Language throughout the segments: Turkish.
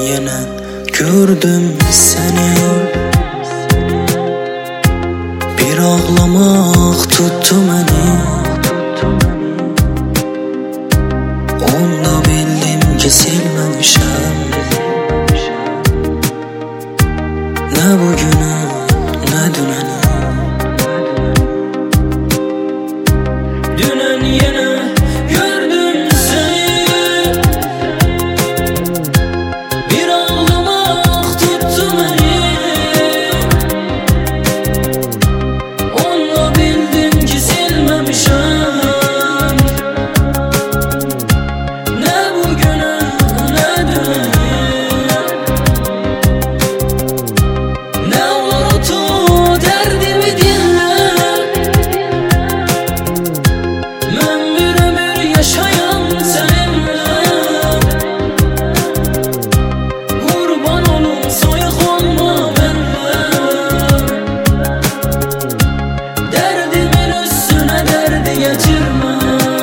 yine gördüm seni. Bir ağlamak tuttu beni. Onda bildim ki silmemişim. Ne bugünü ne düneni. Dünen yine gördüm seni. Bir ağlamak tuttu beni. Onunla bildim ki silmemişim. Ne bugünü ne düneni. Ne olur otur derdimi dinle. Ben bir ömür yaşayan seninle. Kurban olum soyuk olma benimle. Derdimin üstüne derdi getirme.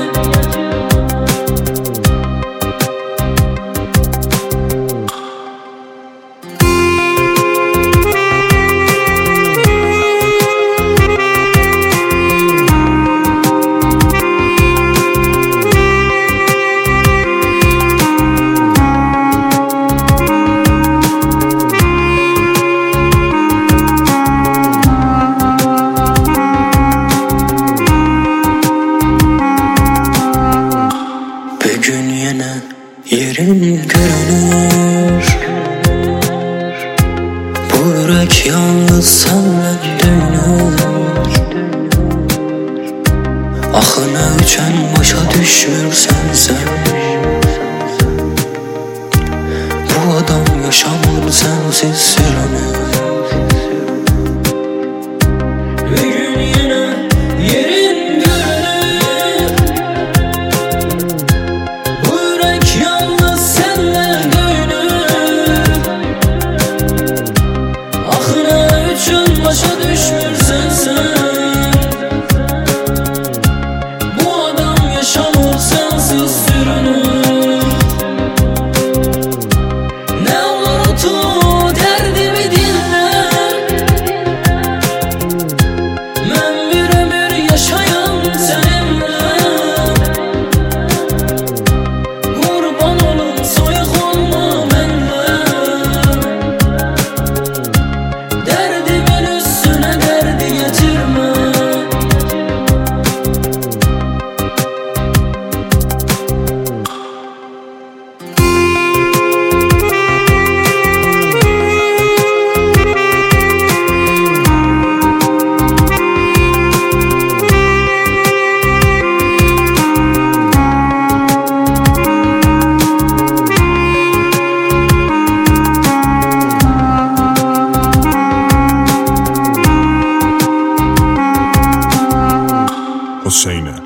Bir gün yine yerin görünür. Bu yürek yalnız senle dönür. Axına üçen başa düşmürsən sen. Bu adam yaşamır sensiz sürünür. Bir gün yine yerin görünür. Bu yürek yalnız senle dönür. Axına üçün başa düşmürsən sen. Bu adam yaşamır sensiz sürünür. Ne olur otur derdimi dinle. Ben bir ömür yaşayan seninle. Kurban olum soyuk olma benimle. Derdimin üstüne derdi getirme. Hosseina.